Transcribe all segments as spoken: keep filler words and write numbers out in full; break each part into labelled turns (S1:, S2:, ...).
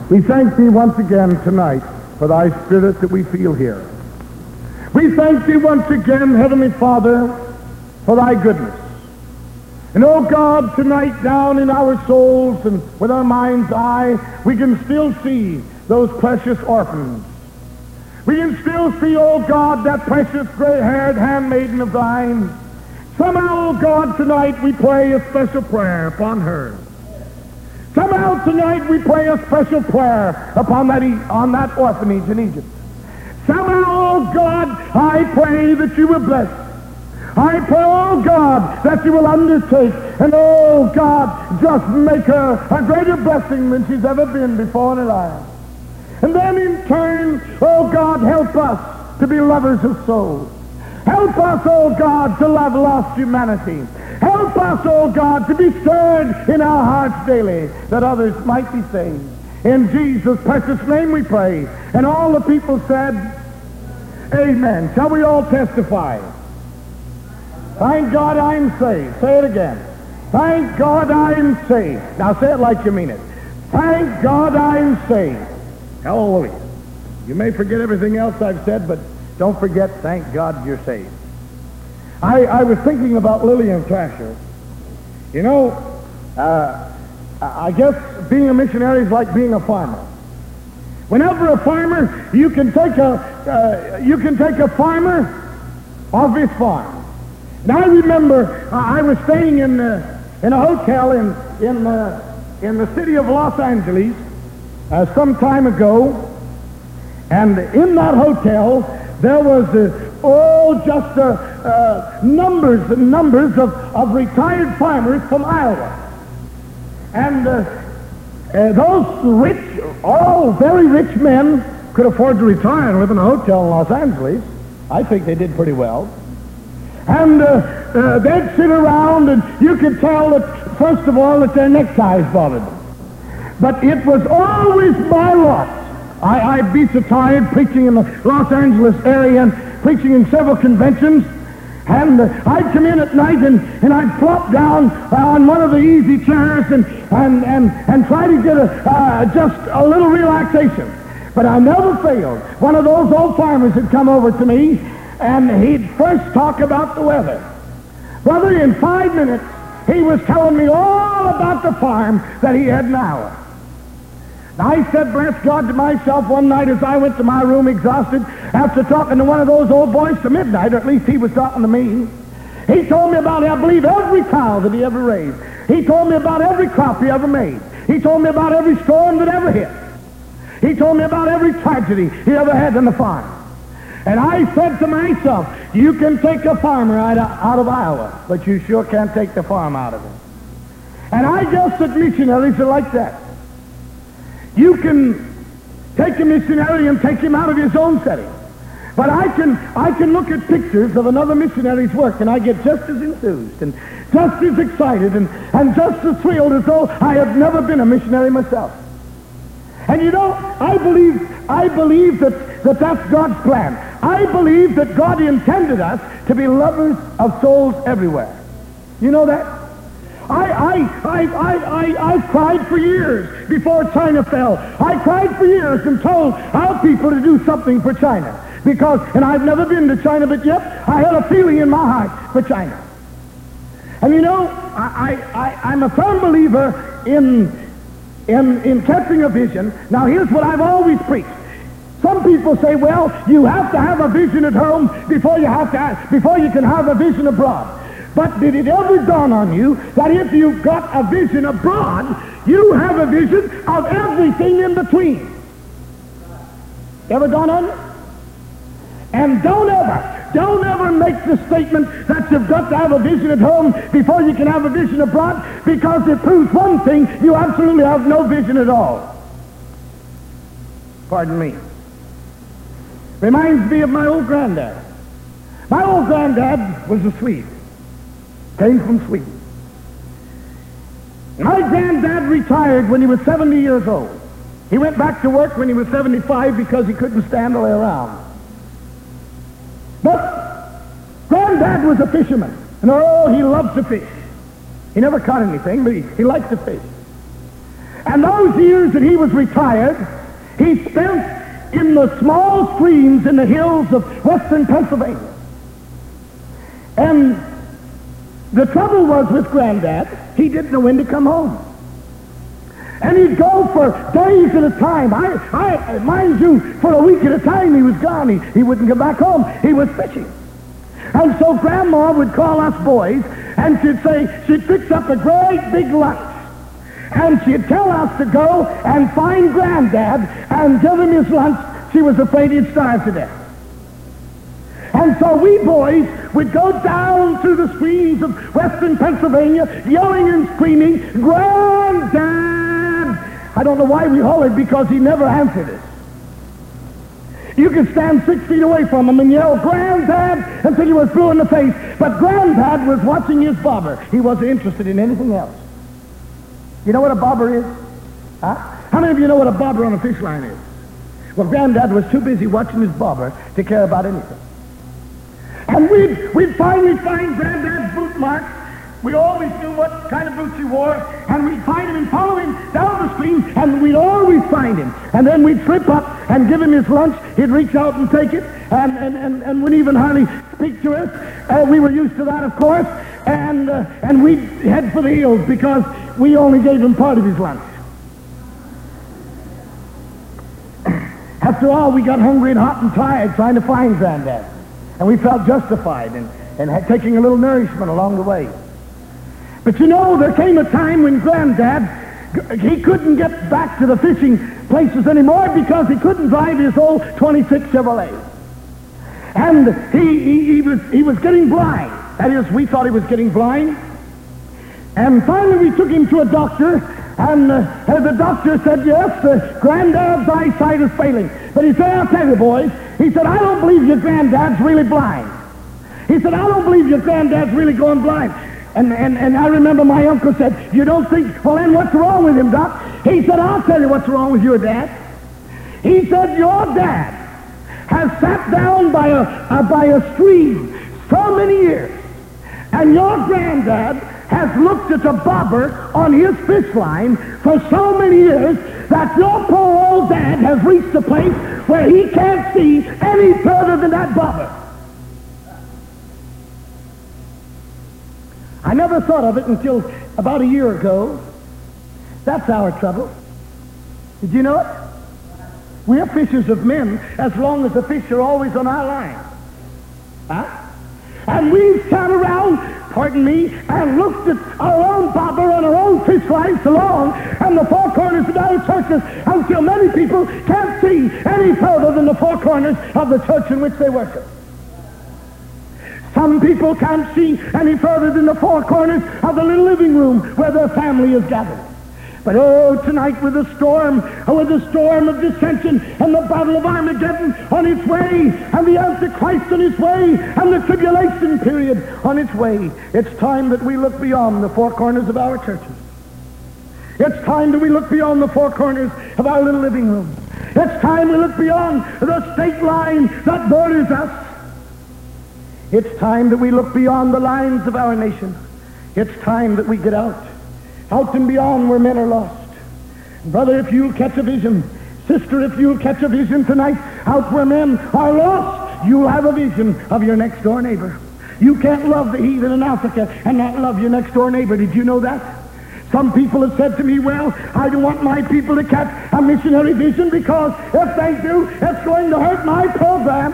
S1: We thank thee once again tonight for thy Spirit that we feel here. We thank thee once again, Heavenly Father, for thy goodness. And oh God, tonight down in our souls and with our mind's eye, we can still see those precious orphans. We can still see, oh God, that precious gray-haired handmaiden of thine. Somehow, oh God, tonight we pray a special prayer upon her. Somehow tonight we pray a special prayer upon that, e- on that orphanage in Egypt. Somehow, oh God, I pray that you will bless. I pray, oh God, that you will undertake, and oh God, just make her a greater blessing than she's ever been before in her life. And then in turn, oh God, help us to be lovers of souls. Help us, oh God, to love lost humanity. Help us, oh God, to be stirred in our hearts daily that others might be saved. In Jesus' precious name we pray. And all the people said, amen. Shall we all testify? Thank God I'm saved. Say it again. Thank God I'm saved. Now say it like you mean it. Thank God I'm saved. Hallelujah. You may forget everything else I've said, but don't forget, thank God you're saved. I, I was thinking about Lillian Thrasher. You know, uh, I guess being a missionary is like being a farmer. Whenever a farmer, you can take a uh, you can take a farmer off his farm. And I remember uh, I was staying in uh, in a hotel in in uh, in the city of Los Angeles uh, some time ago, and in that hotel there was uh, oh just uh, uh, numbers and numbers of, of retired farmers from Iowa, and uh, uh, those rich, all very rich men could afford to retire and live in a hotel in Los Angeles. I think they did pretty well. And uh, uh, they'd sit around, and you could tell that, first of all, that their neckties bothered them. But it was always my lot. I, I'd be so tired preaching in the Los Angeles area and preaching in several conventions, and uh, I'd come in at night and, and I'd plop down uh, on one of the easy chairs and, and, and, and try to get a, uh, just a little relaxation. But I never failed. One of those old farmers had come over to me, and he'd first talk about the weather. Brother, in five minutes, he was telling me all about the farm that he had in Iowa. Now, I said, bless God, to myself one night as I went to my room exhausted after talking to one of those old boys to midnight, or at least he was talking to me. He told me about, I believe, every cow that he ever raised. He told me about every crop he ever made. He told me about every storm that ever hit. He told me about every tragedy he ever had on the farm. And I said to myself, you can take a farmer out of, out of Iowa, but you sure can't take the farm out of him. And I guess that missionaries are like that. You can take a missionary and take him out of his own setting. But I can I can look at pictures of another missionary's work, and I get just as enthused and just as excited and, and just as thrilled as though I have never been a missionary myself. And you know, I believe I believe that, that that's God's plan. I believe that God intended us to be lovers of souls everywhere. You know that? I, I, I, I, I, I cried for years before China fell. I cried for years and told our people to do something for China. Because, and I've never been to China, but yet I had a feeling in my heart for China. And you know, I, I, I, I'm a firm believer in, in, in catching a vision. Now here's what I've always preached. Some people say, well, you have to have a vision at home before you have to, before you can have a vision abroad. But did it ever dawn on you that if you've got a vision abroad, you have a vision of everything in between? Ever dawn on you? And don't ever, don't ever make the statement that you've got to have a vision at home before you can have a vision abroad, because it proves one thing: you absolutely have no vision at all. Pardon me. Reminds me of my old granddad. My old granddad was a Swede. Came from Sweden. My granddad retired when he was seventy years old. He went back to work when he was seventy-five because he couldn't stand to lay around. But granddad was a fisherman. And oh, he loved to fish. He never caught anything, but he, he liked to fish. And those years that he was retired, he spent in the small streams in the hills of western Pennsylvania. And the trouble was with Granddad, he didn't know when to come home. And he'd go for days at a time. I, I, mind you, for a week at a time he was gone. He, he wouldn't come back home. He was fishing. And so Grandma would call us boys, and she'd say, she'd fix up a great big lunch. And she'd tell us to go and find Granddad and give him his lunch. She was afraid he'd starve to death. And so we boys would go down through the streams of western Pennsylvania, yelling and screaming, "Granddad!" I don't know why we hollered, because he never answered us. You could stand six feet away from him and yell, "Granddad!" until he was blue in the face. But Granddad was watching his bobber. He wasn't interested in anything else. You know what a bobber is? Huh? How many of you know what a bobber on a fish line is? Well, Granddad was too busy watching his bobber to care about anything. And we'd, we'd finally find Granddad's boot marks. We always knew what kind of boots he wore, and we'd find him and follow him down the stream, and we'd always find him. And then we'd slip up and give him his lunch. He'd reach out and take it, and, and, and, and wouldn't even hardly speak to us. Uh, we were used to that, of course, and, uh, and we'd head for the hills because we only gave him part of his lunch. After all, we got hungry and hot and tired trying to find Granddad. And we felt justified in, in taking a little nourishment along the way. But you know, there came a time when Granddad, he couldn't get back to the fishing places anymore because he couldn't drive his old twenty-six Chevrolet. And he, he, he, was, he was getting blind. That is, we thought he was getting blind. And finally we took him to a doctor, and uh, the doctor said, yes, uh, Granddad's eyesight is failing. But he said, I'll tell you, boys, he said, I don't believe your Granddad's really blind. He said, I don't believe your Granddad's really going blind. And, and, and I remember my uncle said, you don't think, well then what's wrong with him, Doc? He said, I'll tell you what's wrong with your dad. He said, your dad has sat down by a, uh, by a stream so many years, and your Granddad has looked at the bobber on his fish line for so many years that your poor old dad has reached a place where he can't see any further than that bobber. I never thought of it until about a year ago. That's our trouble. Did you know it? We're fishers of men as long as the fish are always on our line. Huh? And we've sat around, pardon me, and looked at our own bobber on our own fish lines so long, and the four corners of our churches, until many people can't see any further than the four corners of the church in which they worship. Some people can't see any further than the four corners of the little living room where their family is gathered. But oh, tonight with the storm, with the storm of dissension and the battle of Armageddon on its way, and the Antichrist on its way, and the tribulation period on its way, it's time that we look beyond the four corners of our churches. It's time that we look beyond the four corners of our little living room. It's time we look beyond the state line that borders us. It's time that we look beyond the lines of our nation. It's time that we get out. Out and beyond where men are lost. Brother, if you'll catch a vision, sister, if you'll catch a vision tonight, out where men are lost, you'll have a vision of your next door neighbor. You can't love the heathen in Africa and not love your next door neighbor. Did you know that? Some people have said to me, well, I don't want my people to catch a missionary vision because if they do, it's going to hurt my program.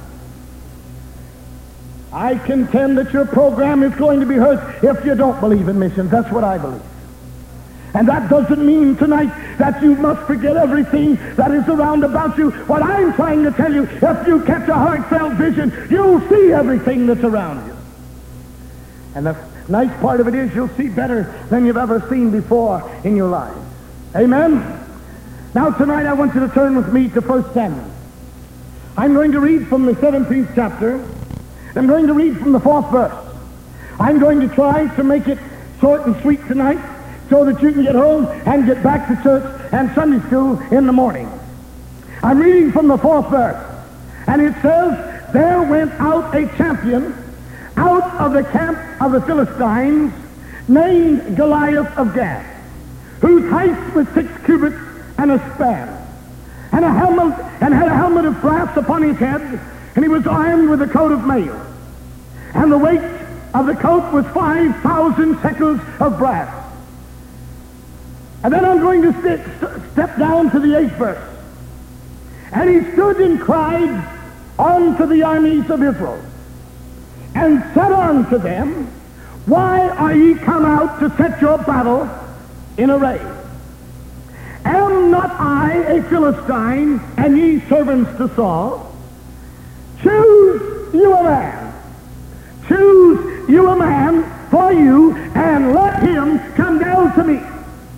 S1: I contend that your program is going to be hurt if you don't believe in missions. That's what I believe. And that doesn't mean tonight that you must forget everything that is around about you. What I'm trying to tell you, if you catch a heartfelt vision, you'll see everything that's around you. And the nice part of it is you'll see better than you've ever seen before in your life. Amen? Now tonight I want you to turn with me to First Samuel. I'm going to read from the seventeenth chapter. I'm going to read from the fourth verse. I'm going to try to make it short and sweet tonight so that you can get home and get back to church and Sunday school in the morning. I'm reading from the fourth verse, and it says, there went out a champion out of the camp of the Philistines named Goliath of Gath, whose height was six cubits and a span, and a helmet, and had a helmet of brass upon his head, and he was armed with a coat of mail. And the weight of the coat was five thousand shekels of brass. And then I'm going to st- step down to the eighth verse. And he stood and cried unto the armies of Israel, and said unto them, Why are ye come out to set your battle in array? Am not I a Philistine, and ye servants to Saul? Choose you a man. Choose you a man for you, and let him come down to me.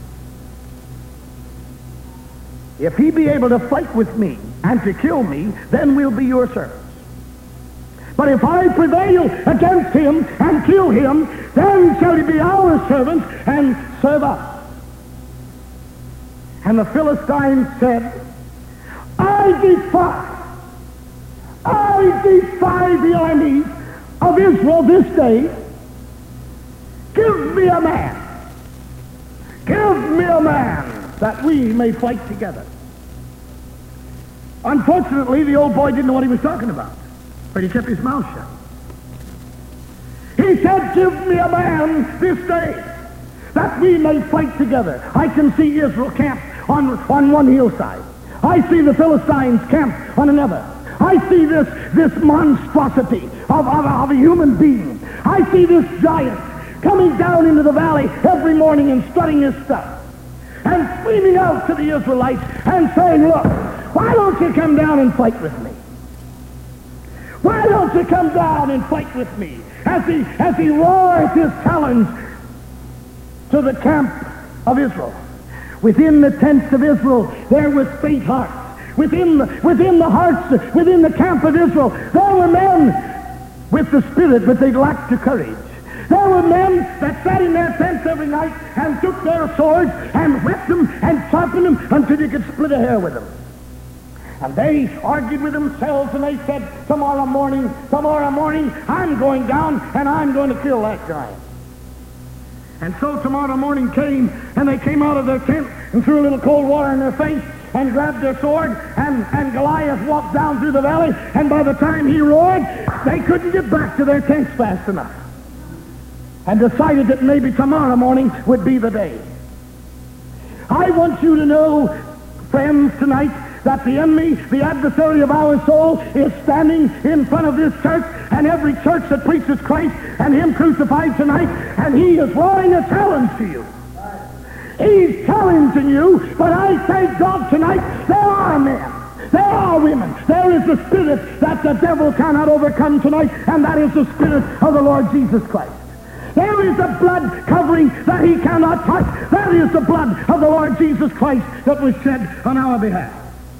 S1: If he be able to fight with me and to kill me, then we'll be your servants. But if I prevail against him and kill him, then shall he be our servant and serve us. And the Philistines said, I defy, I defy the armies of Israel this day. Give me a man. Give me a man that we may fight together. Unfortunately, the old boy didn't know what he was talking about, but he kept his mouth shut. He said, give me a man this day that we may fight together. I can see Israel camped on, on one hillside. I see the Philistines camped on another. I see this, this monstrosity of, of, of a human being. I see this giant coming down into the valley every morning and strutting his stuff and screaming out to the Israelites and saying, look, why don't you come down and fight with me? Why don't you come down and fight with me? As he, as he roars his challenge to the camp of Israel. Within the tents of Israel, there was faint hearts. Within the, within the hearts, within the camp of Israel, there were men with the spirit, but they lacked the courage. There were men that sat in their tents every night and took their swords and whet them and sharpened them until you could split a hair with them. And they argued with themselves and they said, tomorrow morning, tomorrow morning, I'm going down and I'm going to kill that giant. And so tomorrow morning came, and they came out of their tent and threw a little cold water in their face and grabbed their sword, and, and Goliath walked down through the valley, and by the time he roared, they couldn't get back to their tents fast enough, and decided that maybe tomorrow morning would be the day. I want you to know, friends, tonight, that the enemy, the adversary of our soul, is standing in front of this church and every church that preaches Christ and him crucified tonight, and he is roaring a challenge to you. He's challenging you, but I thank God tonight there are men, there are women, there is the spirit that the devil cannot overcome tonight, and that is the spirit of the Lord Jesus Christ. There is a blood covering that he cannot touch. That is the blood of the Lord Jesus Christ that was shed on our behalf.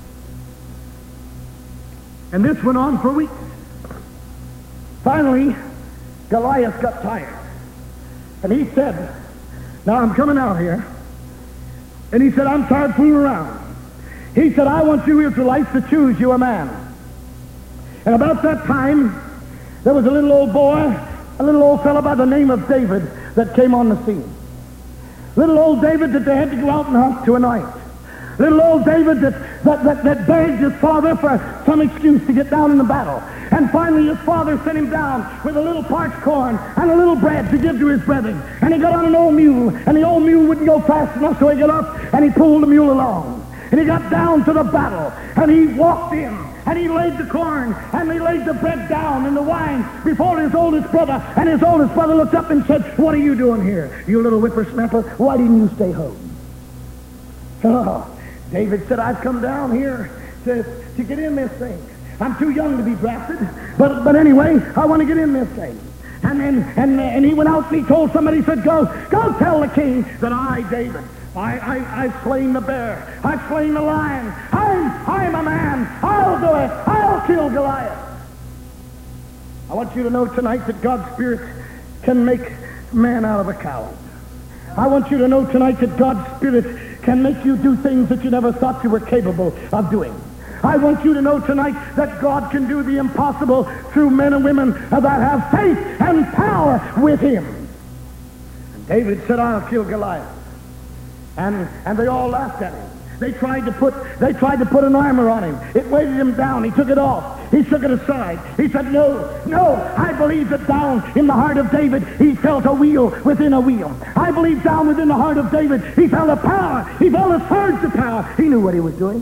S1: And this went on for weeks. Finally, Goliath got tired. And he said, now I'm coming out here. And he said, I'm tired fooling around. He said, I want you Israelites to choose you a man. And about that time, there was a little old boy, a little old fellow by the name of David that came on the scene. Little old David that they had to go out and hunt to anoint. Little old David that, that, that, that begged his father for some excuse to get down in the battle. And finally his father sent him down with a little parched corn and a little bread to give to his brethren. And he got on an old mule, and the old mule wouldn't go fast enough, so he got up and he pulled the mule along. And he got down to the battle, and he walked in, and he laid the corn, and he laid the bread down and the wine before his oldest brother. And his oldest brother looked up and said, what are you doing here, you little whippersnapper? Why didn't you stay home? Oh, David said, I've come down here to, to get in this thing. I'm too young to be drafted, but, but anyway, I want to get in this thing. And then and, and he went out and he told somebody, he said, go, go tell the king that I, David, I, I, I've slain the bear. I've slain the lion. I'm, I'm a man. I'll do it. I'll kill Goliath. I want you to know tonight that God's Spirit can make man out of a coward. I want you to know tonight that God's Spirit can make you do things that you never thought you were capable of doing. I want you to know tonight that God can do the impossible through men and women that have faith and power with him. And David said, I'll kill Goliath. And, and they all laughed at him. They tried to put they tried to put an armor on him. It weighted him down. He took it off. He shook it aside. He said, no, no, I believe that down in the heart of David, he felt a wheel within a wheel. I believe down within the heart of David, he felt a power. He felt a surge of power. He knew what he was doing.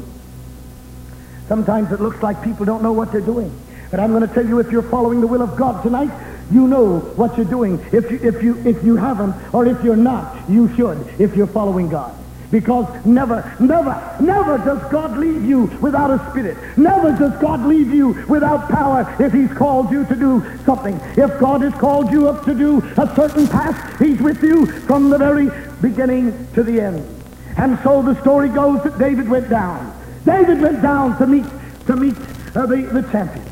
S1: Sometimes it looks like people don't know what they're doing. But I'm going to tell you, if you're following the will of God tonight, you know what you're doing. If you, if you, if you haven't, or if you're not, you should, if you're following God. Because never, never, never does God leave you without a spirit. Never does God leave you without power if he's called you to do something. If God has called you up to do a certain task, he's with you from the very beginning to the end. And so the story goes that David went down. David went down to meet, to meet uh, the, the champion.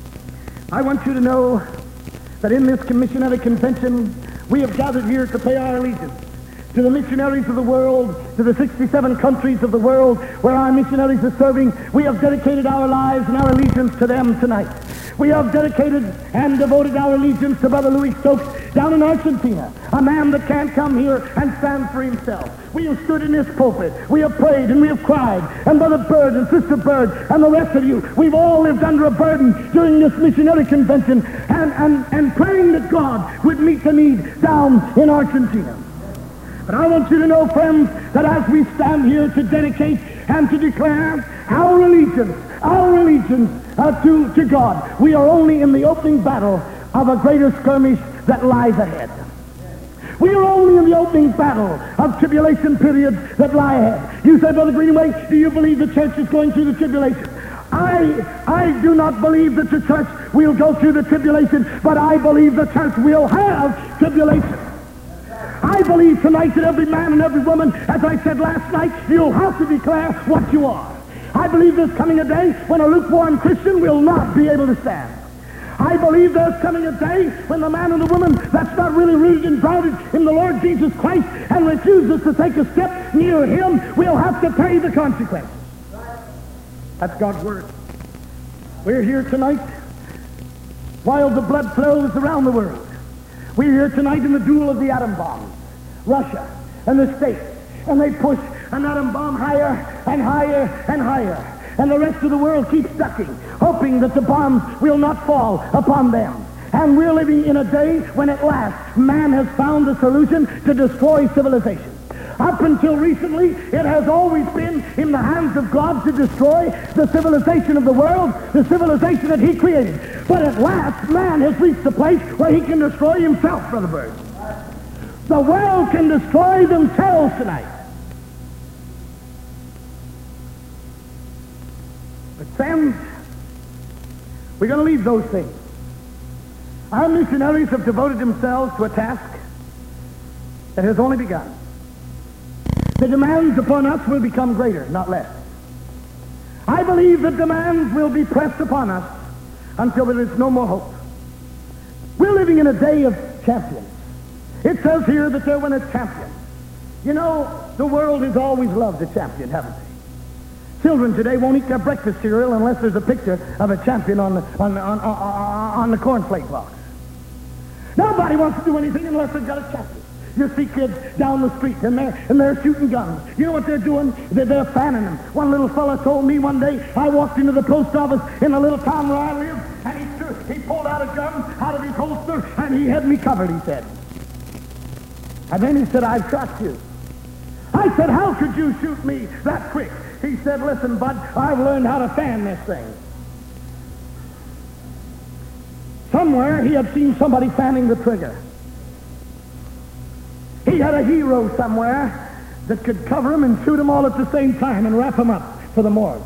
S1: I want you to know that in this missionary convention, we have gathered here to pay our allegiance to the missionaries of the world, to the sixty-seven countries of the world where our missionaries are serving. We have dedicated our lives and our allegiance to them tonight. We have dedicated and devoted our allegiance to Brother Louis Stokes down in Argentina, a man that can't come here and stand for himself. We have stood in this pulpit. We have prayed and we have cried. And Brother Bird and Sister Bird and the rest of you, we've all lived under a burden during this missionary convention and, and, and praying that God would meet the need down in Argentina. But I want you to know, friends, that as we stand here to dedicate and to declare our allegiance, our allegiance uh, to, to God, we are only in the opening battle of a greater skirmish that lies ahead. We are only in the opening battle of tribulation periods that lie ahead. You say, Brother Greenway, do you believe the church is going through the tribulation? I, I do not believe that the church will go through the tribulation, but I believe the church will have tribulation. I believe tonight that every man and every woman, as I said last night, you'll have to declare what you are. I believe there's coming a day when a lukewarm Christian will not be able to stand. I believe there's coming a day when the man and the woman that's not really rooted and grounded in the Lord Jesus Christ and refuses to take a step near him will have to pay the consequences. That's God's word. We're here tonight while the blood flows around the world. We're here tonight in the duel of the atom bombs. Russia and the States. And they push an atom bomb higher and higher and higher. And the rest of the world keeps ducking, hoping that the bombs will not fall upon them. And we're living in a day when at last man has found a solution to destroy civilization. Up until recently, it has always been in the hands of God to destroy the civilization of the world, the civilization that he created. But at last, man has reached the place where he can destroy himself, Brother Bird. The world can destroy themselves tonight. But friends, we're going to leave those things. Our missionaries have devoted themselves to a task that has only begun. The demands upon us will become greater, not less. I believe that demands will be pressed upon us until there is no more hope. We're living in a day of champions. It says here that there went a champion. You know, the world has always loved a champion, haven't they? Children today won't eat their breakfast cereal unless there's a picture of a champion on the, on the, on, on, on the cornflake box. Nobody wants to do anything unless they've got a champion. You see kids down the street, and they're, and they're shooting guns. You know what they're doing? They're, they're fanning them. One little fella told me one day, I walked into the post office in the little town where I live, and he, threw, he pulled out a gun out of his holster, and he had me covered, he said. And then he said, I've shot you. I said, how could you shoot me that quick? He said, listen, bud, I've learned how to fan this thing. Somewhere he had seen somebody fanning the trigger. He had a hero somewhere that could cover him and shoot them all at the same time and wrap them up for the morgue.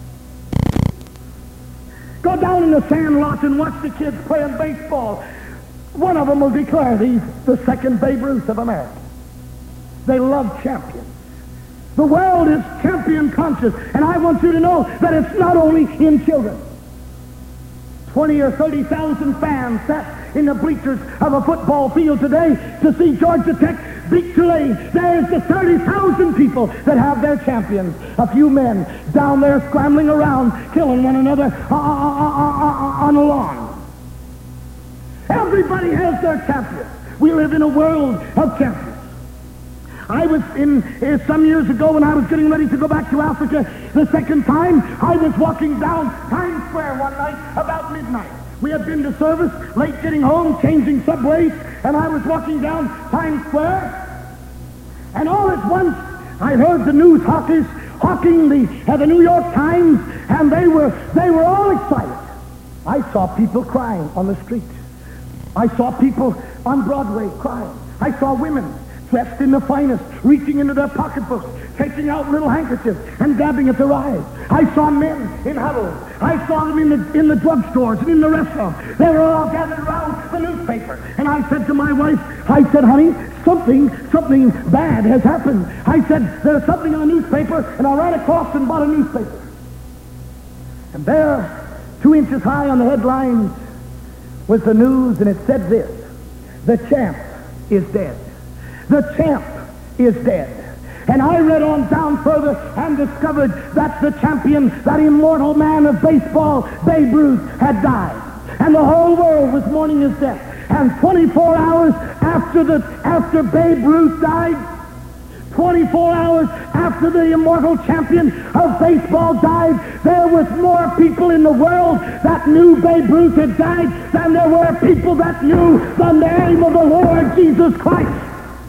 S1: Go down in the sand lot and watch the kids playing baseball. One of them will declare these the second Babe Ruth of America. They love champions. The world is champion conscious, and I want you to know that it's not only in children. Twenty or thirty thousand fans sat in the bleachers of a football field today to see Georgia Tech beat Tulane. There's the thirty thousand people that have their champions. A few men down there scrambling around, killing one another on a lawn. Everybody has their champion. We live in a world of champions. I was in, uh, some years ago when I was getting ready to go back to Africa the second time, I was walking down Times Square one night about midnight. We had been to service, late getting home, changing subways, and I was walking down Times Square, and all at once I heard the news hawkers hawking the, uh, the New York Times, and they were, they were all excited. I saw people crying on the street. I saw people on Broadway crying. I saw women dressed in the finest, reaching into their pocketbooks, taking out little handkerchiefs and dabbing at their eyes. I saw men in huddles. I saw them in the in the drugstores and in the restaurants. They were all gathered around the newspaper. And I said to my wife, I said, honey, something, something bad has happened. I said, there's something in the newspaper, and I ran across and bought a newspaper. And there, two inches high on the headlines, was the news, and it said this: the champ is dead. The champ is dead. And I read on down further and discovered that the champion, that immortal man of baseball, Babe Ruth, had died. And the whole world was mourning his death. And twenty-four hours after the after Babe Ruth died, twenty-four hours after the immortal champion of baseball died, there was more people in the world that knew Babe Ruth had died than there were people that knew the name of the Lord Jesus Christ.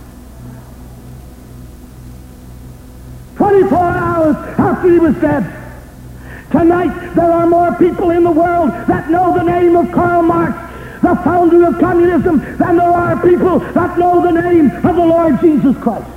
S1: twenty-four hours after he was dead. Tonight, there are more people in the world that know the name of Karl Marx, the founder of communism, than there are people that know the name of the Lord Jesus Christ.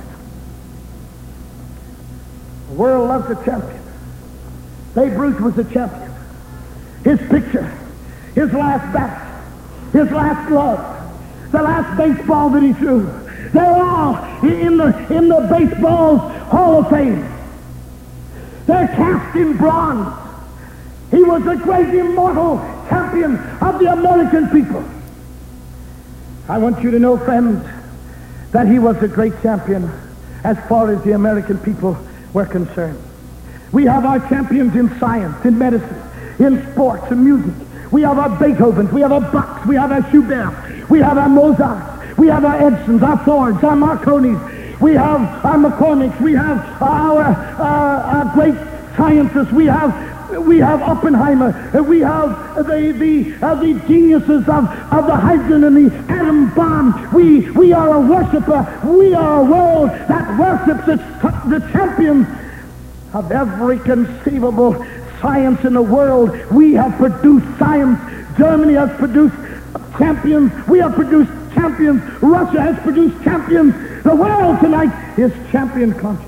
S1: The world loves a champion. Babe Ruth was a champion. His picture, his last bat, his last glove, the last baseball that he threw, they're all in the, in the baseball's Hall of Fame. They're cast in bronze. He was a great immortal champion of the American people. I want you to know, friends, that he was a great champion as far as the American people were concerned. We have our champions in science, in medicine, in sports and music. We have our Beethovens, we have our Bachs, we have our Schubert, we have our Mozarts, we have our Edsons, our Fords, our Marconis, we have our McCormicks, we have our, uh, our great scientists, we have we have Oppenheimer, we have the the uh, the geniuses of, of the hydrogen and the atom bomb. We we are a worshiper. We are a world that worships the, the champions of every conceivable science in the world. We have produced science. Germany has produced champions. We have produced champions. Russia has produced champions. The world tonight is champion conscious.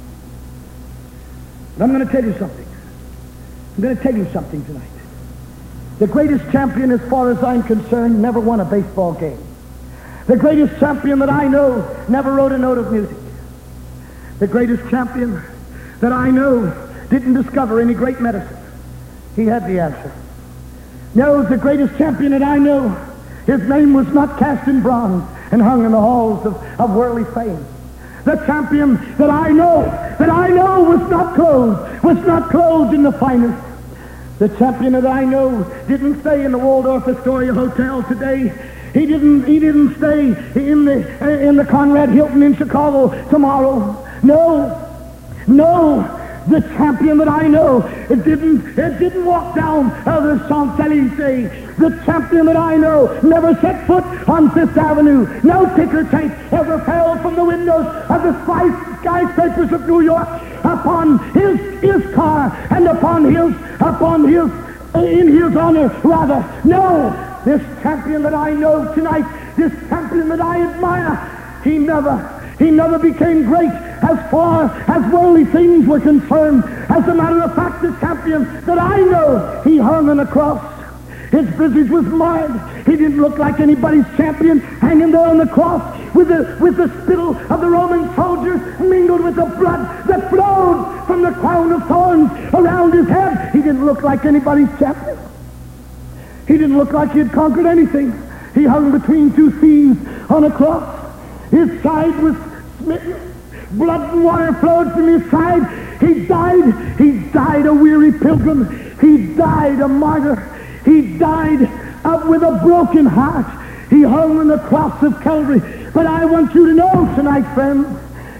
S1: And I'm going to tell you something. I'm going to tell you something tonight. The greatest champion, as far as I'm concerned, never won a baseball game. The greatest champion that I know never wrote a note of music. The greatest champion that I know didn't discover any great medicine. He had the answer. No, the greatest champion that I know, his name was not cast in bronze and hung in the halls of, of worldly fame. The champion that I know, that I know was not clothed, was not clothed in the finest. The champion that I know didn't stay in the Waldorf Astoria Hotel today. He didn't, he didn't stay in the, in the Conrad Hilton in Chicago tomorrow. No, no. The champion that I know, it didn't, it didn't walk down uh, the Champs-Élysées. The champion that I know never set foot on Fifth Avenue. No ticker tape ever fell from the windows of the skyscrapers of New York upon his his car and upon his upon his in his honor rather. No, this champion that I know tonight, this champion that I admire, he never. He never became great as far as worldly things were concerned. As a matter of fact, the champion that I know, he hung on a cross. His visage was marred. He didn't look like anybody's champion, hanging there on the cross with the, with the spittle of the Roman soldiers mingled with the blood that flowed from the crown of thorns around his head. He didn't look like anybody's champion. He didn't look like he had conquered anything. He hung between two thieves on a cross. His side was smitten. Blood and water flowed from his side. He died. He died a weary pilgrim. He died a martyr. He died up with a broken heart. He hung on the cross of Calvary. But I want you to know tonight, friends,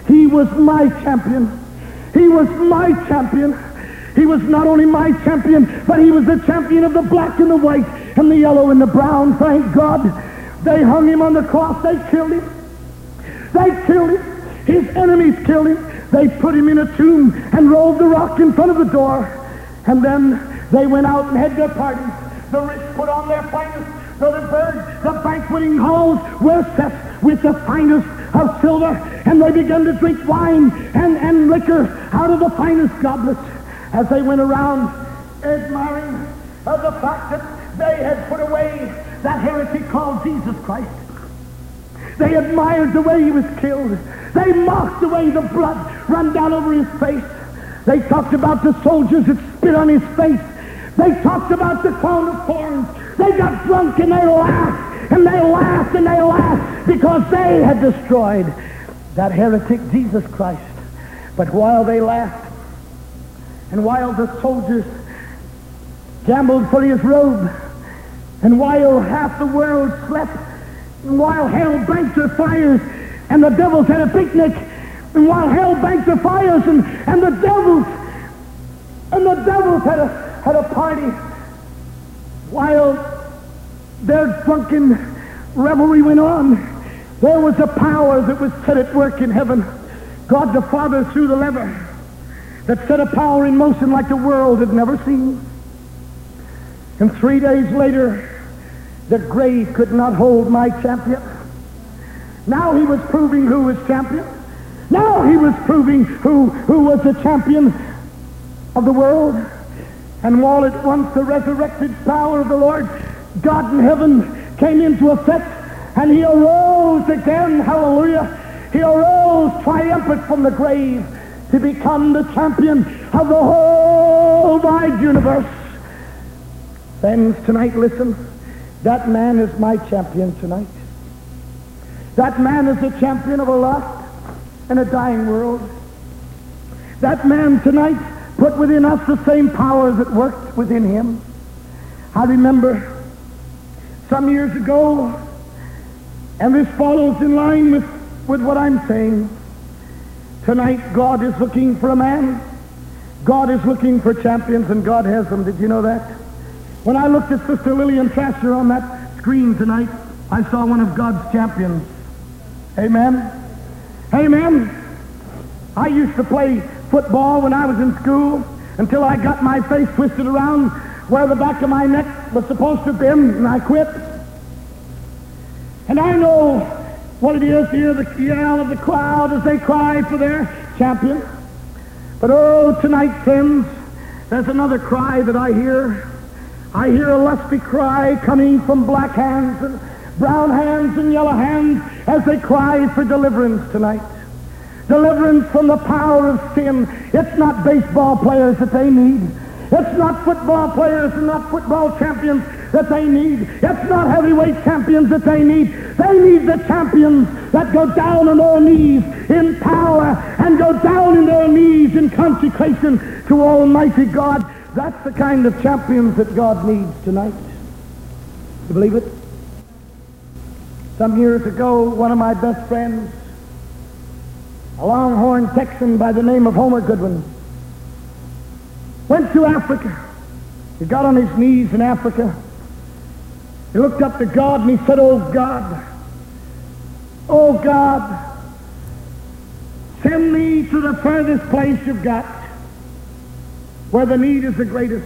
S1: He was my champion. He was my champion. He was not only my champion, but he was the champion of the black and the white and the yellow and the brown. Thank God. They hung him on the cross. They killed him. They killed him. His enemies killed him. They put him in a tomb and rolled the rock in front of the door. And then they went out and had their parties. The rich put on their finest. So the birds, the banqueting halls were set with the finest of silver. And they began to drink wine and, and liquor out of the finest goblets as they went around admiring of the fact that they had put away that heretic called Jesus Christ. They admired the way he was killed. They mocked the way the blood ran down over his face. They talked about the soldiers that spit on his face. They talked about the crown of thorns. They got drunk and they laughed, and they laughed and they laughed because they had destroyed that heretic Jesus Christ. But while they laughed, and while the soldiers gambled for his robe, and while half the world slept, and while hell banked their fires, and the devils had a picnic, and while hell banked their fires, and, and the devils, and the devils had a, had a party, while their drunken revelry went on, there was a power that was set at work in heaven. God the Father threw the lever that set a power in motion like the world had never seen. And three days later, the grave could not hold my champion. Now he was proving who was champion. Now he was proving who, who was the champion of the world. And all at once the resurrected power of the Lord God in heaven came into effect, and he arose again, hallelujah. He arose triumphant from the grave to become the champion of the whole wide universe. Friends, tonight, listen, that man is my champion tonight. That man is the champion of a lost and a dying world. That man tonight put within us the same power that worked within him. I remember some years ago, and this follows in line with, with what I'm saying. Tonight, God is looking for a man. God is looking for champions, and God has them. Did you know that? When I looked at Sister Lillian Trasher on that screen tonight, I saw one of God's champions. Amen? Amen? I used to play football when I was in school until I got my face twisted around where the back of my neck was supposed to have been, and I quit. And I know what it is to hear the yell of the crowd as they cry for their champion. But oh, tonight, friends, there's another cry that I hear. I hear a lusty cry coming from black hands and brown hands and yellow hands as they cry for deliverance tonight. Deliverance from the power of sin. It's not baseball players that they need. It's not football players and not football champions that they need. It's not heavyweight champions that they need. They need the champions that go down on their knees in power and go down on their knees in consecration to Almighty God. That's the kind of champions that God needs tonight. You believe it? Some years ago, one of my best friends, a Longhorn Texan by the name of Homer Goodwin, went to Africa. He got on his knees in Africa. He looked up to God and he said, "Oh God, oh God, send me to the furthest place you've got, where the need is the greatest."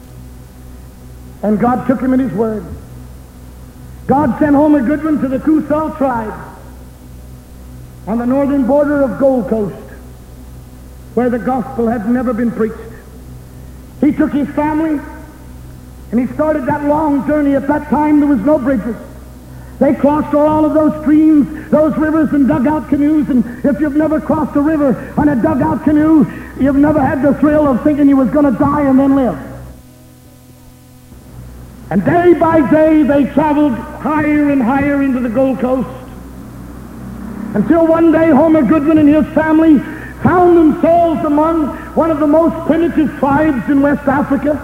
S1: And God took him at his word. God sent Homer Goodwin to the Cusal tribe on the northern border of Gold Coast, where the gospel had never been preached. He took his family and he started that long journey. At that time there was no bridges. They crossed all of those streams, those rivers, and dugout canoes. And if you've never crossed a river on a dugout canoe, you've never had the thrill of thinking you was going to die and then live. And day by day they traveled higher and higher into the Gold Coast, until one day Homer Goodwin and his family found themselves among one of the most primitive tribes in West Africa.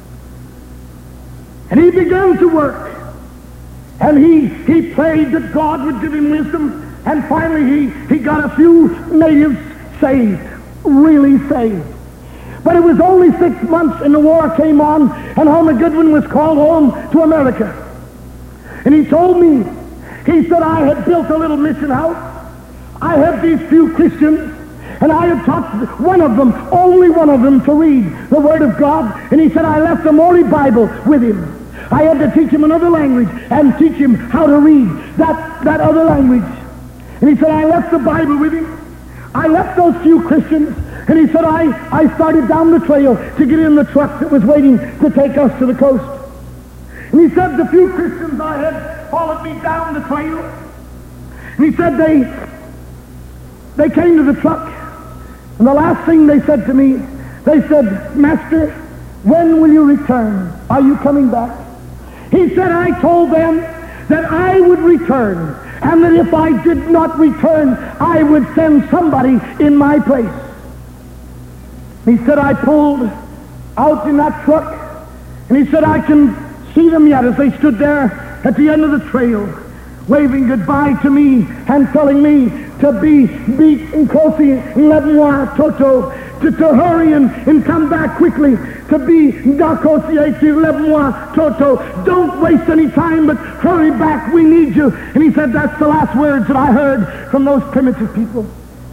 S1: And he began to work. And he, he prayed that God would give him wisdom And finally he, he got a few natives saved, really saved. But it was only six months and the war came on, and Homer Goodwin was called home to America. And he told me, he said, I had built a little mission house. I had these few Christians, and I had taught one of them, only one of them, to read the Word of God. And he said, I left the Maori Bible with him. I had to teach him another language and teach him how to read that, that other language. And he said, I left the Bible with him. I left those few Christians. And he said, I, I started down the trail to get in the truck that was waiting to take us to the coast. And he said, the few Christians I had followed me down the trail. And he said, they, they came to the truck. And the last thing they said to me, they said, Master, when will you return? Are you coming back? He said, I told them that I would return, and that if I did not return, I would send somebody in my place. He said, I pulled out in that truck, and he said, I can see them yet as they stood there at the end of the trail, waving goodbye to me and telling me to be beat Nkosi Nlebwa Toto, to, to hurry and, and come back quickly, to be Nkosi Nlebwa Toto. Don't waste any time, but hurry back, we need you. And he said, that's the last words that I heard from those primitive people.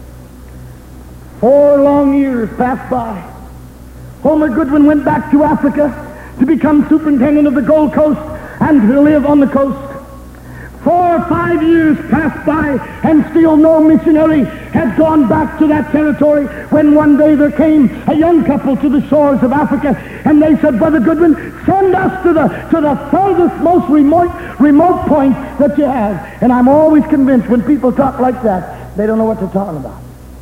S1: Four long years passed by. Homer Goodwin went back to Africa to become superintendent of the Gold Coast and to live on the coast. Four or five years passed by, and still no missionary had gone back to that territory, when one day there came a young couple to the shores of Africa, and they said, Brother Goodwin, send us to the to the furthest, most remote remote point that you have. And I'm always convinced when people talk like that, they don't know what they're talking about.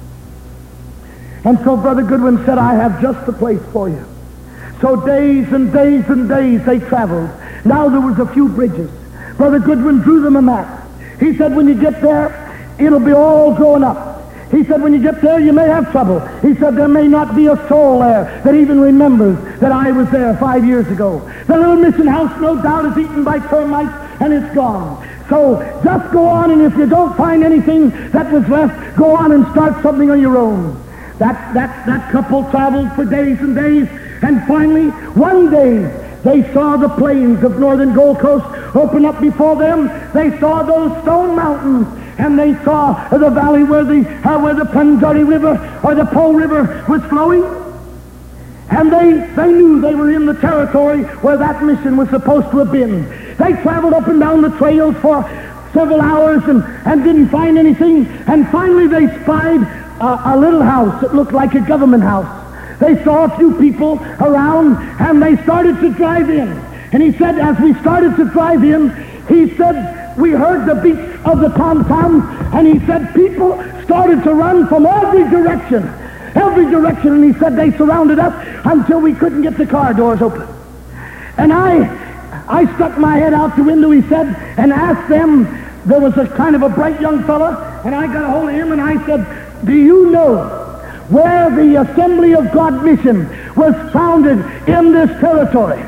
S1: And so Brother Goodwin said, I have just the place for you. So days and days and days they traveled. Now there was a few bridges. Brother Goodwin drew them a map. He said, when you get there, it'll be all grown up. He said, when you get there, you may have trouble. He said, there may not be a soul there that even remembers that I was there five years ago. The little mission house, no doubt, is eaten by termites, and it's gone. So just go on, and if you don't find anything that was left, go on and start something on your own. That, that, that couple traveled for days and days, and finally, one day, they saw the plains of northern Gold Coast open up before them. They saw those stone mountains, and they saw the valley where the, uh, where the Punjari River or the Po River was flowing. And they, they knew they were in the territory where that mission was supposed to have been. They traveled up and down the trails for several hours and, and didn't find anything. And finally they spied a, a little house that looked like a government house. They saw a few people around, and they started to drive in. And he said, as we started to drive in, he said, we heard the beat of the tom-toms, and he said, people started to run from every direction, every direction, and he said, they surrounded us until we couldn't get the car doors open. And I, I stuck my head out the window, he said, and asked them, there was a kind of a bright young fella, and I got a hold of him, and I said, do you know where the Assembly of God mission was founded in this territory?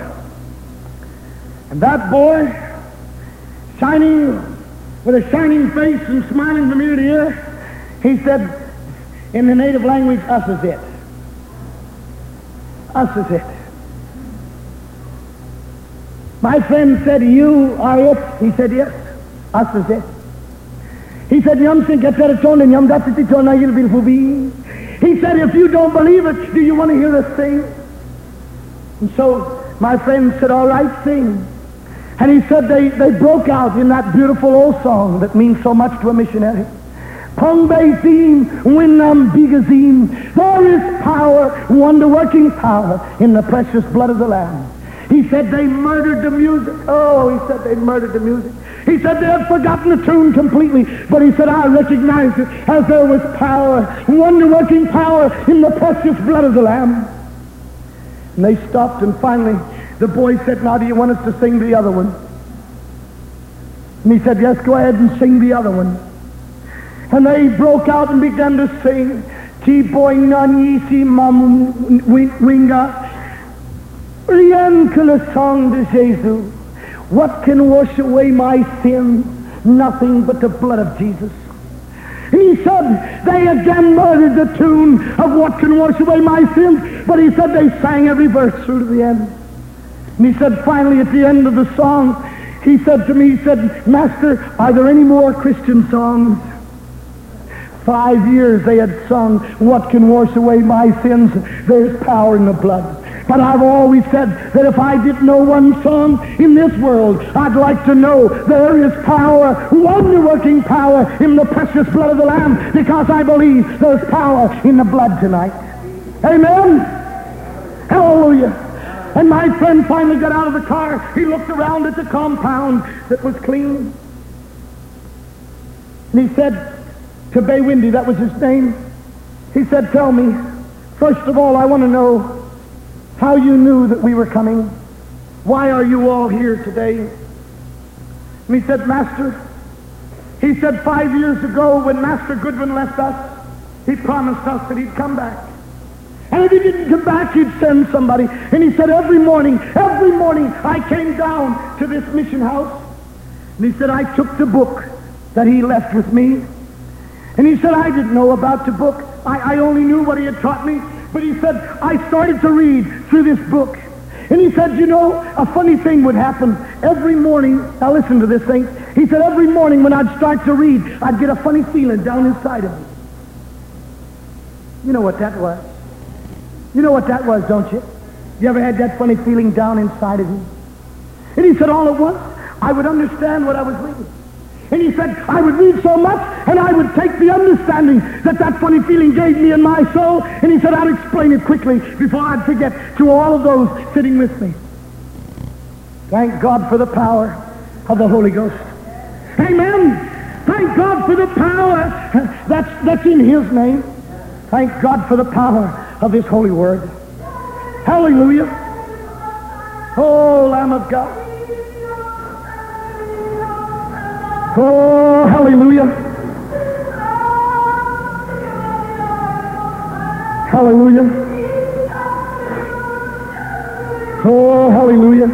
S1: And that boy, shining with a shining face and smiling from ear to ear, he said, in the native language, us is it. Us is it. My friend said, you are it? He said, yes, us is it. He said, Yum sin get that tone and yum that's it tone you'll be for be. He said, if you don't believe it, do you want to hear us sing? And so my friend said, all right, sing. And he said they, they broke out in that beautiful old song that means so much to a missionary. Pongbe theme, Winnam Bigazine. There is power, wonder-working power in the precious blood of the Lamb. He said they murdered the music. Oh, he said they murdered the music. He said they had forgotten the tune completely, but he said I recognized it as there was power, wonder-working power in the precious blood of the Lamb. And they stopped, and finally the boy said, now do you want us to sing the other one? And he said, yes, go ahead and sing the other one. And they broke out and began to sing, Ti boing nan yisi mam winga, Rian song de Jesus. What can wash away my sins? Nothing but the blood of Jesus. And he said, they again murdered the tune of What Can Wash Away My Sins. But he said they sang every verse through to the end. And he said, finally, at the end of the song, he said to me, he said, Master, are there any more Christian songs? Five years they had sung, What Can Wash Away My Sins? There's power in the blood. But I've always said that if I didn't know one song in this world, I'd like to know there is power, wonder-working power in the precious blood of the Lamb, because I believe there's power in the blood tonight. Amen? Hallelujah. And my friend finally got out of the car. He looked around at the compound that was clean. And he said to Bay Windy, that was his name, he said, tell me, first of all, I want to know how you knew that we were coming. Why are you all here today? And he said, Master, he said five years ago when Master Goodwin left us, he promised us that he'd come back. And if he didn't come back, he'd send somebody. And he said, every morning, every morning, I came down to this mission house. And he said, I took the book that he left with me. And he said, I didn't know about the book. I, I only knew what he had taught me. But he said, I started to read through this book. And he said, you know, a funny thing would happen every morning. Now listen to this thing. He said, every morning when I'd start to read, I'd get a funny feeling down inside of me. You know what that was? You know what that was, don't you? You ever had that funny feeling down inside of you? And he said, all at once, I would understand what I was reading. And he said, I would read so much, and I would take the understanding that that funny feeling gave me in my soul, and he said, I'd explain it quickly before I'd forget to all of those sitting with me. Thank God for the power of the Holy Ghost. Amen. Thank God for the power that's, that's in His name. Thank God for the power of His holy word. Hallelujah. Oh, Lamb of God. Oh, hallelujah. Hallelujah. Oh, hallelujah.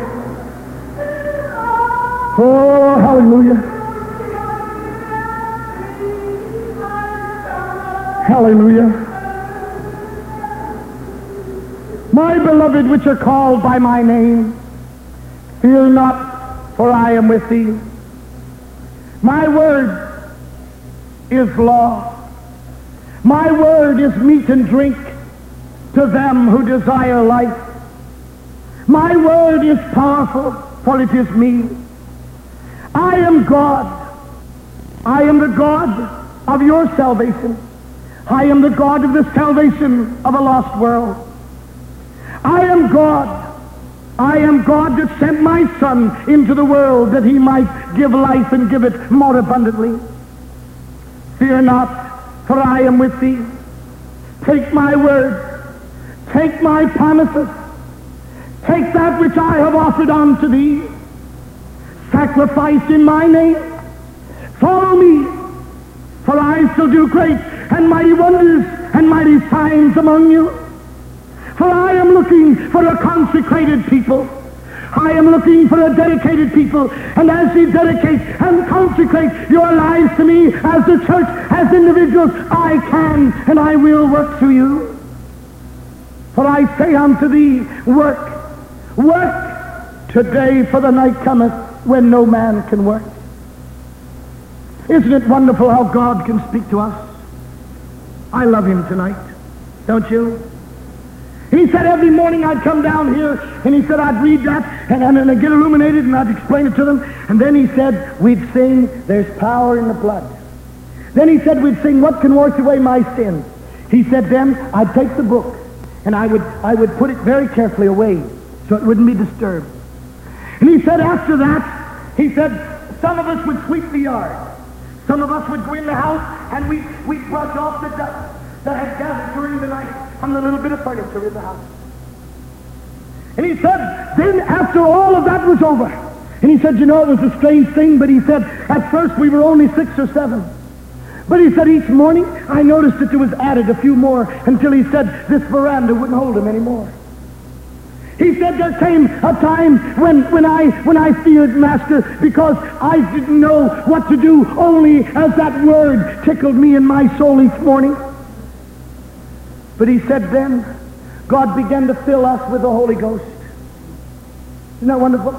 S1: Oh, hallelujah. Hallelujah. My beloved, which are called by my name, fear not, for I am with thee. My word is law. My word is meat and drink to them who desire life. My word is powerful, for it is me. I am God. I am the God of your salvation. I am the God of the salvation of a lost world. I am God. I am God that sent my Son into the world that He might give life and give it more abundantly. Fear not, for I am with thee. Take my word. Take my promises. Take that which I have offered unto thee. Sacrifice in my name. Follow me, for I shall do great and mighty wonders and mighty signs among you. For I am looking for a consecrated people. I am looking for a dedicated people. And as you dedicate and consecrate your lives to me as the church, as individuals, I can and I will work through you. For I say unto thee, work, work today, for the night cometh when no man can work. Isn't it wonderful how God can speak to us? I love Him tonight, don't you? He said every morning I'd come down here, and he said I'd read that, and, and, and I'd get illuminated, and I'd explain it to them. And then he said we'd sing, there's power in the blood. Then he said we'd sing, what can wash away my sins? He said then I'd take the book, and I would, I would put it very carefully away, so it wouldn't be disturbed. And he said after that, he said some of us would sweep the yard. Some of us would go in the house, and we'd, we'd brush off the dust that had gathered during the night on the little bit of furniture in the house. And he said, then after all of that was over, and he said, you know, it was a strange thing, but he said, at first we were only six or seven. But he said, each morning I noticed that there was added a few more until he said this veranda wouldn't hold him anymore. He said, there came a time when, when, I, when I feared, Master, because I didn't know what to do, only as that word tickled me in my soul each morning. But he said then, God began to fill us with the Holy Ghost. Isn't that wonderful?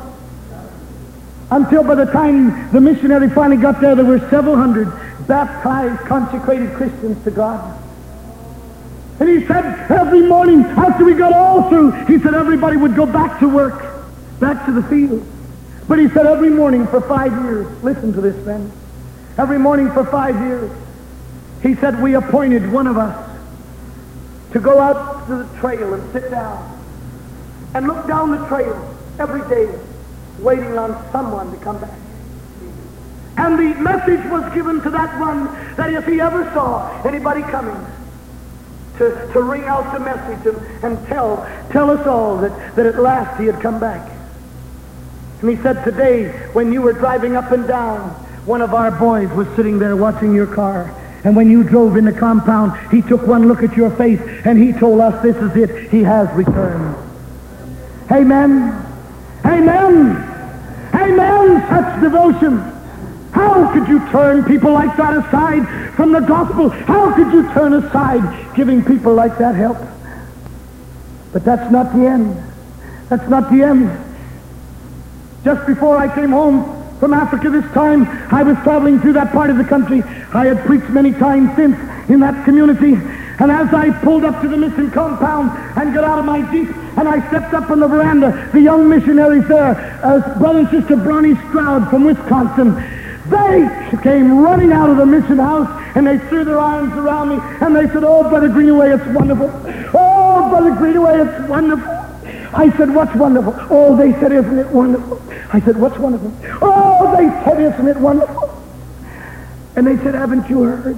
S1: Until by the time the missionary finally got there, there were several hundred baptized, consecrated Christians to God. And he said every morning after we got all through, he said everybody would go back to work, back to the field. But he said every morning for five years, listen to this, friends, every morning for five years, he said we appointed one of us to go out to the trail and sit down and look down the trail every day, waiting on someone to come back. And the message was given to that one that if he ever saw anybody coming, to, to ring out the message and, and tell, tell us all that, that at last he had come back. And he said, today, when you were driving up and down, one of our boys was sitting there watching your car. And when you drove in the compound, he took one look at your face and he told us, this is it, he has returned. Amen. Amen. Amen. Such devotion. How could you turn people like that aside from the gospel? How could you turn aside giving people like that help? But that's not the end. That's not the end. Just before I came home from Africa this time, I was traveling through that part of the country. I had preached many times since in that community. And as I pulled up to the mission compound and got out of my Jeep and I stepped up on the veranda, the young missionaries there, uh, Brother and Sister Bronnie Stroud from Wisconsin, they came running out of the mission house and they threw their arms around me and they said, oh, Brother Greenaway, it's wonderful. Oh, Brother Greenaway, it's wonderful. I said, what's wonderful? Oh, they said, isn't it wonderful? I said, what's wonderful? Oh, they said, isn't it wonderful? And they said, haven't you heard?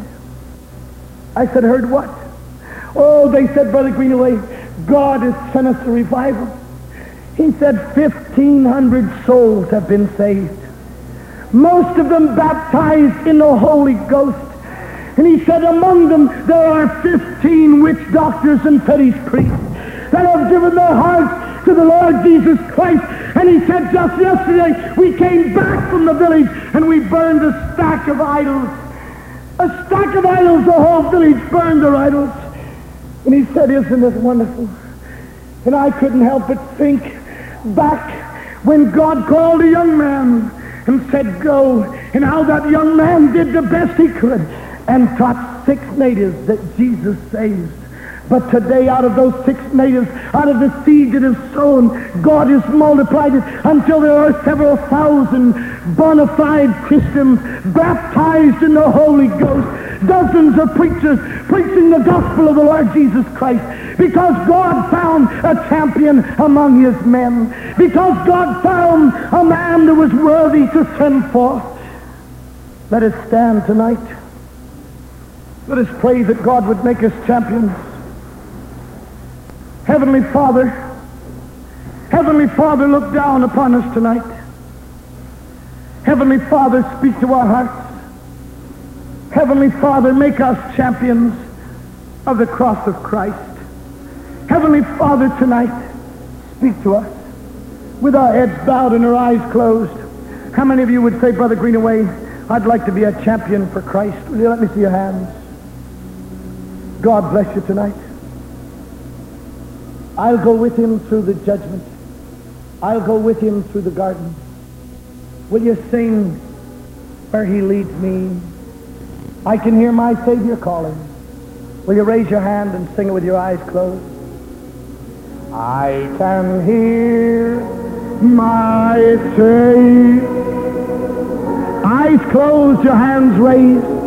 S1: I said, heard what? Oh, they said, Brother Greenaway, God has sent us a revival. He said fifteen hundred souls have been saved. Most of them baptized in the Holy Ghost. And he said among them there are fifteen witch doctors and fetish priests that have given their hearts to the Lord Jesus Christ. And he said just yesterday we came back from the village and we burned a stack of idols. A stack of idols, the whole village burned their idols. And he said, isn't it wonderful? And I couldn't help but think back when God called a young man and said, go, and how that young man did the best he could and taught six natives that Jesus saves. But today, out of those six natives, out of the seed that is sown, God has multiplied it until there are several thousand bona fide Christians baptized in the Holy Ghost. Dozens of preachers preaching the gospel of the Lord Jesus Christ. Because God found a champion among his men. Because God found a man that was worthy to send forth. Let us stand tonight. Let us pray that God would make us champions. Heavenly Father, Heavenly Father, look down upon us tonight. Heavenly Father, speak to our hearts. Heavenly Father, make us champions of the cross of Christ. Heavenly Father, tonight, speak to us with our heads bowed and our eyes closed. How many of you would say, Brother Greenaway, I'd like to be a champion for Christ? Will you let me see your hands? God bless you tonight. I'll go with him through the judgment. I'll go with him through the garden. Will you sing where he leads me? I can hear my Savior calling. Will you raise your hand and sing it with your eyes closed? I can hear my Savior. Eyes closed, your hands raised.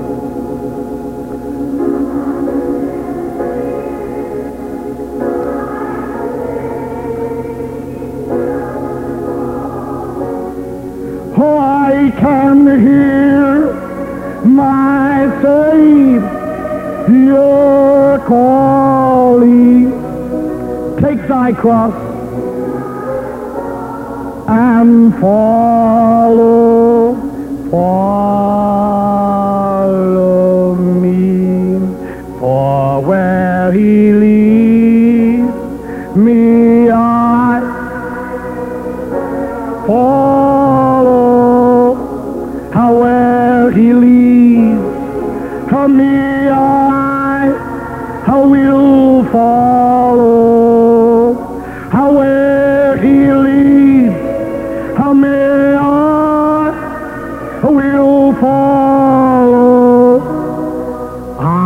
S1: Oh, I can hear my Savior calling. Take thy cross and follow, follow me. For where he leads me, I follow. However he leads, how me I, how will follow. However he leads,